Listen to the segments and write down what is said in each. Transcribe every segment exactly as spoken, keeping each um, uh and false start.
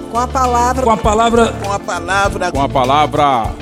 Com a palavra. Com a palavra. Com a palavra. Com a palavra.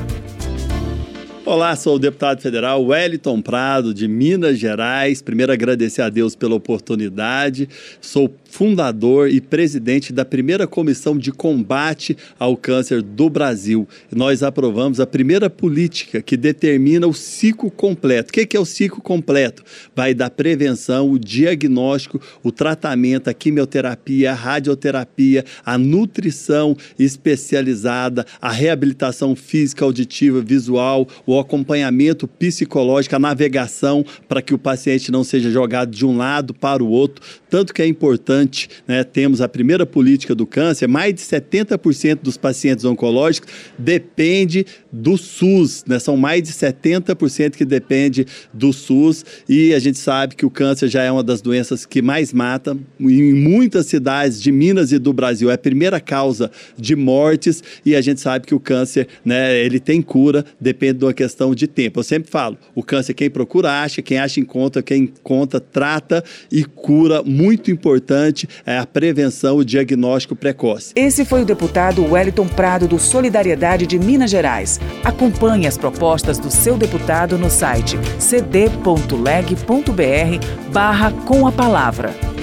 Olá, sou o deputado federal Wellington Prado, de Minas Gerais. Primeiro, agradecer a Deus pela oportunidade. Sou fundador e presidente da primeira comissão de combate ao câncer do Brasil. Nós aprovamos a primeira política que determina o ciclo completo. O que é o ciclo completo? Vai da prevenção, o diagnóstico, o tratamento, a quimioterapia, a radioterapia, a nutrição especializada, a reabilitação física, auditiva, visual, o acompanhamento psicológico, a navegação para que o paciente não seja jogado de um lado para o outro. Tanto que é importante, né, temos a primeira política do câncer, mais de setenta por cento dos pacientes oncológicos depende do SUS, né, são mais de setenta por cento que depende do SUS, e a gente sabe que o câncer já é uma das doenças que mais mata em muitas cidades de Minas e do Brasil, é a primeira causa de mortes, e a gente sabe que o câncer, né, ele tem cura, depende de uma questão de tempo. Eu sempre falo, o câncer quem procura acha, quem acha encontra, quem encontra trata e cura. Muito importante é a prevenção, o diagnóstico precoce. Esse foi o deputado Wellington Prado, do Solidariedade de Minas Gerais. Acompanhe as propostas do seu deputado no site c d ponto leg ponto b r barra com a palavra.